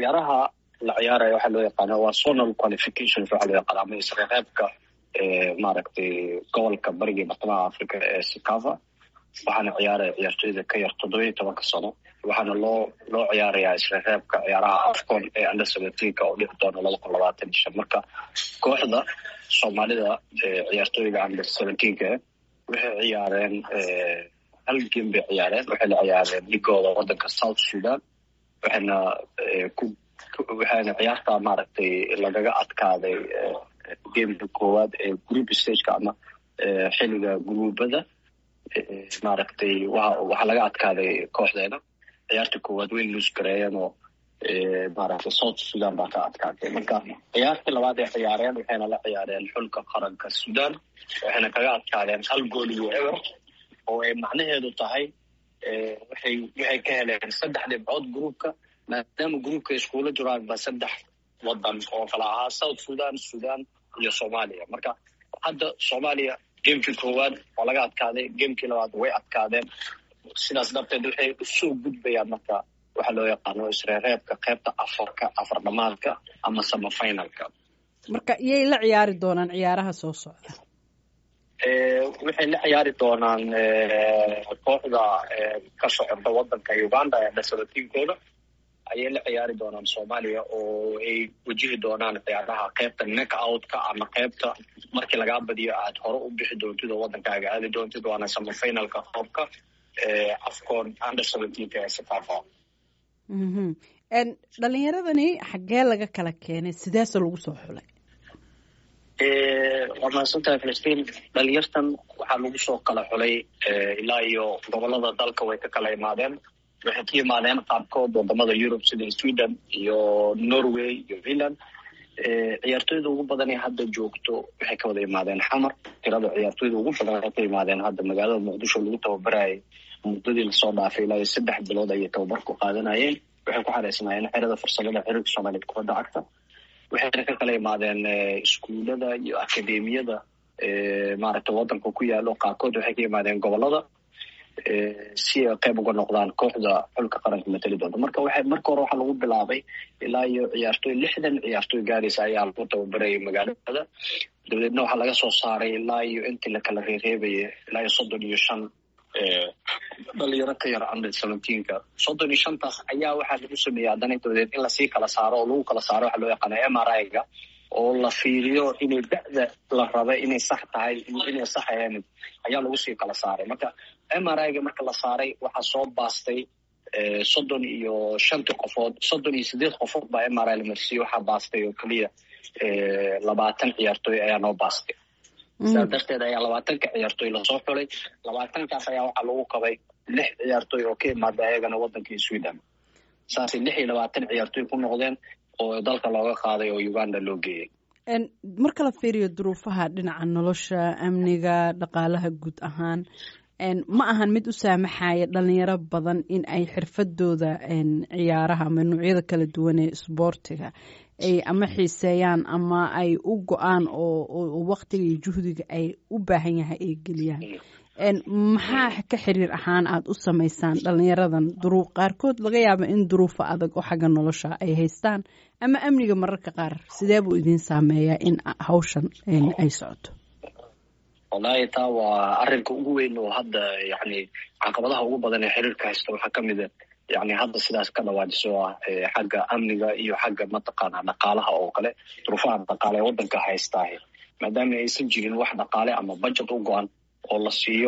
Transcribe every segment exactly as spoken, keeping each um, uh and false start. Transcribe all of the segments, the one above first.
ciyaaraha la ciyaarayo waxaa loo yaqaana waa zonal qualifications waxaa loo yaqaana ama isreereebka maaragtay gobolka bariga iyo bartamaha africa ee sikafa waxaana ciyaaraya ciyaartooyda ka yar toddoba iyo tobanka sano waxaana loo loo ciyaarayaa isreereebka ciyaaraha afcon ee under seventeenka oo dhici doona laba kun labaatan iyo shan marka kooxda soomaalida ciyaartooyga under seventeenka waxay ciyaareen hal game bay ciyaareen waxay la ciyaareen ligooda wadanka south sudan waxayna ku waxayna ciyaartaa maaragtay lagaga adkaaday gameka koowaad ee group stageka ama xiliga gruubada maaragtay waxaa laga adkaaday kooxdeena ciyaarta koowaad way luus gareeyeen oo maaragtay south sudan baa ka adkaatay marka ciyaartii labaad ay ciyaareen waxayna la ciyaareen xulka qaranka sudan waxayna kaga adkaadeen hal gool iyo eber oo ay macnaheedu tahay waxay waxay ka heleen saddex dhibcood gruupka maadaama gruupka iskuula jiraan ba saddex wadan oo kala ahaa south sudan sudan iyo soomaaliya marka hadda soomaaliya gamekii koowaad waa laga adkaaday gamekii labaad way adkaadeen sidaas darteed waxay usoo gudbayaan marka waxaa loo yaqaano isreereebka qaybta afarka afar dhamaadka ama semifinalka marka iyay la ciyaari doonaan ciyaaraha soo socda waxay la ciyaari doonaan kooxda ka socota wadanka uganda ee dhasabatiinkooda ayay la ciyaari doonaan soomaaliya oo ay wajihi doonaan ciyaaraha qaybta neck outka ama qaybta markii lagaa badiyo aad hore u bixi doontid oo wadankaaga aadi doontid waana semifinalka koobka afcon under seventeenka ee sikafa dhalinyaradani xaggee laga kala keenay sidaasoo lagu soo xulay waa mahadsantahay filistiin dhalinyartan waxaa lagu soo kala xulay ilaa iyo gobolada dalka way ka kala imaadeen waxay ka yimaadeen qaarkood wadamada Europe sida Sweden iyo Norway iyo Finland ciyaartooyda ugu badan ee hadda joogto waxay ka wada yimaadeen xamar tirada ciyaartooyda ugu badan waxay ka yimaadeen hadda magaalada muqdisho lagu tababarayay muddadii lasoo dhaafay ilaa saddex bilood ayay tababar ku qaadanayeen waxay ku xareysnaayeen xerada farsamada xiriirka Soomaaliyeed kubadda cagta waxayna ka kala yimaadeen iskuulada iyo akademiyada maaragtay wadanka ku yaalo qaarkood waxay ka yimaadeen gobolada si ay qayb uga noqdaan kooxda xulka qaranka matali doonta marka waxay marka hore waxaa lagu bilaabay ilaa iyo ciyaartooy lixdan ciyaartooy gaaraysa ayaa lagu tababarayay magaalada dabadeedna waxaa laga soo saaray ilaa iyo intii la kala reereebayay ilaa iyo soddon iyo shan dhalinyaro ka yar under seventeenka soddon iyo shantaas ayaa waxaa lagu sameeyey haddana dabadeed in lasii kala saaro oo lagu kala saaro waxaa loo yaqaana M R I-ga oo la fiiriyo inay da'da la raba inay sax tahay inay sax ahayn ayaa lagu sii kala saaray marka M R I-ga marka la saaray waxaa soo baastay soddon iyo shantii qofood soddon iyo siddeed qofood baa M R I la marsiiyey waxaa baastay oo keliya labaatan ciyaartooy ayaa noo baastay sidaa darteed ayaa labaatanka ciyaartooy lasoo xulay labaatankaas ayaa waxaa lagu qabay lix ciyaartooy oo ka imaada ayagana wadankii Sweden saasay lix iyo labaatan ciyaartooy ku noqdeen oo dalka looga qaaday oo Uganda loo geeyey marka la fiiriyo duruufaha dhinaca nolosha amniga dhaqaalaha guud ahaan ma ahan mid u saamaxaya dhalinyaro badan in ay xirfadooda ciyaaraha ama noocyada kala duwan ee isboortiga ay ama xiiseeyaan ama ay u go-aan oo waqtiga iyo juhdiga ay u baahan yahay ay geliyaan maxaa ka xiriir ahaan aada u samaysaan dhalinyaradan duruuf qaarkood laga yaaba in duruufo adag oo xagga nolosha ay haystaan ama amniga mararka qaar sidee buu idin saameeyaa in hawshan ay socoto wallahi taa waa arrinka ugu weyn oo hadda yani caqabadaha ugu badan ee xiriirka haysta waxaa ka mid a yani hadda sidaas ka dhawaajiso ah xagga amniga iyo xagga mataqaana dhaqaalaha oo kale duruufaha dhaqaale ee wadanka haystaa maadaama aysan jirin wax dhaqaale ama budget u go-an oo la siiyo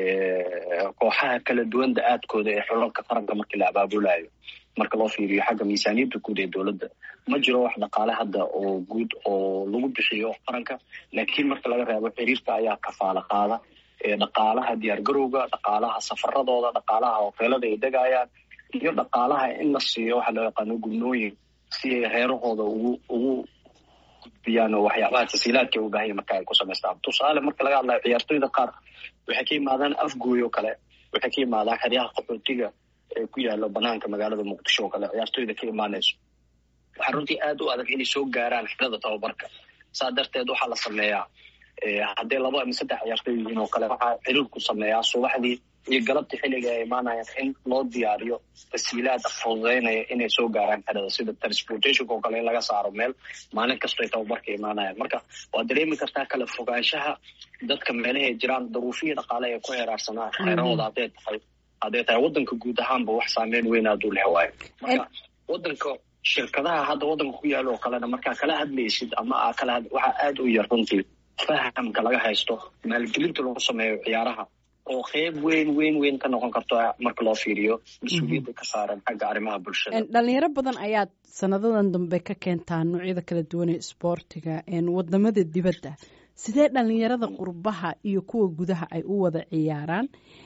kooxaha kala duwan da-aadkooda ee xulalka qaranka markii la abaabulayo marka loo fiiriyo xagga miisaaniyadda guud ee dowladda ma jiro wax dhaqaale hadda oo guud oo lagu bixiyo qaranka laakiin marka laga reebo xiriirka ayaa kafaala qaada dhaqaalaha diyaargarowga dhaqaalaha safaradooda dhaqaalaha hoteelada ay degayaan iyo dhaqaalaha in la siiyo waxaa loo yaqaano gudnooyin si ay reerahooda ugu ugu gudbiyaan oo waxyaabaha tasiilaadka ay u baahan yahin marka ay ku samaystaan tusaale marka laga hadlayo ciyaartooyda qaar waxay ka yimaadaan afgooy oo kale waxay ka yimaadaan xeryaha qaxootiga ee ku yaalo banaanka magaalada muqdisho oo kale ciyaartooyda ka imaanayso waxaa runtii aad u adag inay soo gaaraan xerada tababarka saa darteed waxaa la sameeyaa haddii laba ama saddex ciyaartooy yihiin oo kale waxaa xiriirku sameeyaa subaxdii iyo galabta xilliga ay imaanayaan in loo diyaariyo tasiilaad fududeynaya inay soo gaaraan xerada sida transportationka oo kale in laga saaro meel maalin kasta ay tababarka imaanayaan. marka waa dareemi kartaa kala fogaanshaha dadka meelahay jiraan, daruufihii dhaqaale ee ku heeraarsanaa xeerahooda hadday tahay hadday tahay waddanka guud ahaanba wax saameyn weyn aad u leh waayo. marka waddanka shirkadaha hadda waddanka ku yaalo oo kalena markaa kala hadlaysid ama aa kala had waxaa aad u yar runtii fahamka laga haysto maalgelinta lagu sameeyo ciyaaraha oo qeyb weyn weyn weyn ka noqon karto marka loo fiiriyo mas-uuliyadda ka saaran xagga arrimaha bulshada. dhalinyaro badan ayaad sanadadan dambe ka keentaa noocyada kala duwan ee isboortiga wadamada dibadda. sidee dhalinyarada qurbaha iyo kuwa gudaha ay u wada ciyaaraan?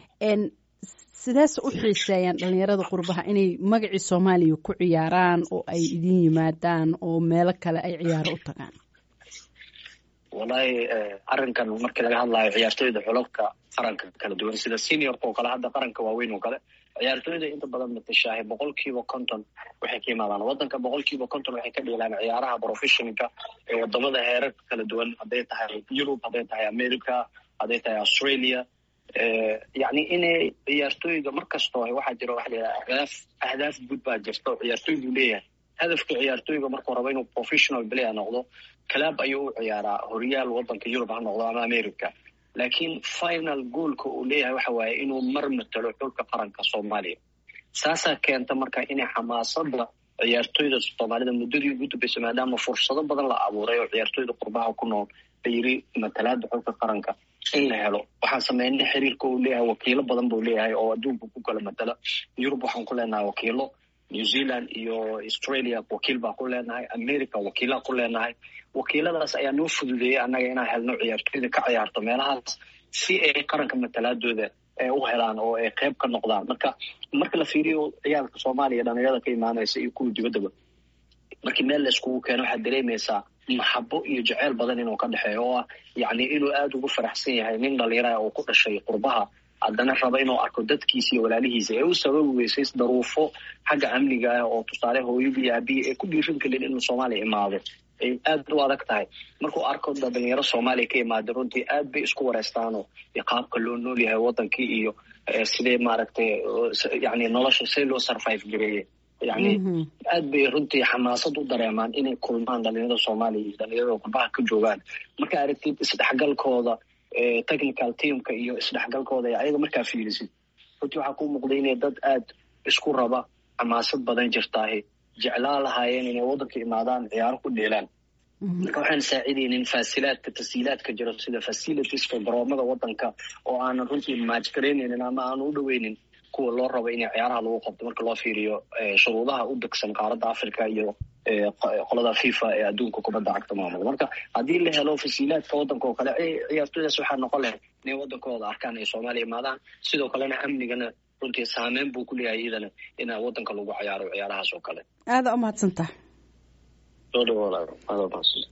sideese u xiiseeyaan dhalinyarada qurbaha inay magacii soomaaliya ku ciyaaraan oo ay idin yimaadaan oo meelo kale ay ciyaaro u tagaan? wallahi arrinkan markii laga hadlayo ciyaartooyda xulabka qaranka kala duwan sida seniorka oo kale hadda qaranka waaweyn oo kale ciyaartooyda inta badan matashaahay boqolkiiba konton waxay ka yimaadaan waddanka, boqolkiiba konton waxay ka dheelaan ciyaaraha professionalka ee wadamada heerarka kala duwan, hadday tahay Europe, hadday tahay America, hadday tahay Australia. yacni inay ciyaartooyga markastoo waxaa jira waxa la yidhaha ahdaaf ahdaaf guud baa jirta oo ciyaartooygu leeyahay. hadafka ciyaartooyga markuu rabo inuu professional player noqdo club ayuu u ciyaaraa, horyaal waddanka Europe ha noqdo ama America, laakiin final goalka uu leeyahay waxa waaye inuu mar matalo xulka qaranka Soomaaliya. saasaa keenta marka inay xamaasada ciyaartooyda Soomaalida muddadii ugu dambeysay maadaama fursado badan la abuuray oo ciyaartooyda qurbaha ku nool la yiri matalaada xulka qaranka in la helo. waxaan sameynay xiriirka uu leeyahay wakiilo badan buu leeyahay oo adduunka ku kala matala. Europe waxaan ku leenahay wakiilo, New Zealand iyo Australia wakiil baan ku leenahay, America wakiilaa ku leenahay. wakiiladaas ayaa noo fududeeyay annaga inaan helno ciyaartooyda ka ciyaarto meelahaas si ay qaranka matalaadooda ee u helaan oo ay qayb ka noqdaan. marka marka la fiiriyo ciyaalka Soomaaliya dhalinyarada ka imaanaysa iyo kuwa dibaddaba markii meel la iskugu keeno waxaad dareemaysaa maxabo iyo jaceyl badan inuu ka dhexeeyo oo ah yacni inuu aada ugu faraxsan yahay nin dhalinyara oo ku dhashay qurbaha haddana raba inuu arko dadkiisa iyo walaalihiisa ee u sababi weysay daruufo xagga amniga ah oo tusaale hooyadii iyo aabihii ay ku dhiirin karin inuu Soomaaliya imaado ay aad u adag tahay. markuu arko dhalinyaro Soomaaliya ka imaada runtii aad bay isku wareystaanoo qaabka loo nool yahay waddankii iyo sidee maaragtay yacni nolosha si loo survive gareeyay. yacni aad bay runtii xamaasad u dareemaan inay kulmaan dhalinyarada Soomaaliya iyo dhalinyarada qurbaha ka joogaan. marka aragtid isdhexgalkooda technical teamka iyo isdhexgalkooda ayaga markaa fiirisid runtii waxaa ku muuqday inay dad aad isku raba, xamaasad badan jirtaahi, jeclaa lahaayeen inay waddanka imaadaan ciyaaro ku dheelaan. marka waxaan saacidaynin faasilaadka tasiilaadka jiro sida facilitieska garoomada waddanka oo aanan runtii maajgareynaynin ama aan u dhaweynin kuwa loo rabo inay ciyaaraha lagu qabto marka loo fiiriyo shuruudaha u degsan qaaradda Africa iyo qolada FIFA ee adduunka kubadda cagta maamula. marka haddii la helo fasiilaadka waddanka oo kale ciyaartooydaas waxaa noqon lahayd inay waddankooda arkaan ay Soomaaliya imaadaan. sidoo kalena amnigana runtii saameyn buu ku leeyahay iyadana in waddanka lagu ciyaaro ciyaarahaas oo kale. aada u mahadsantahay. soo dhawaada.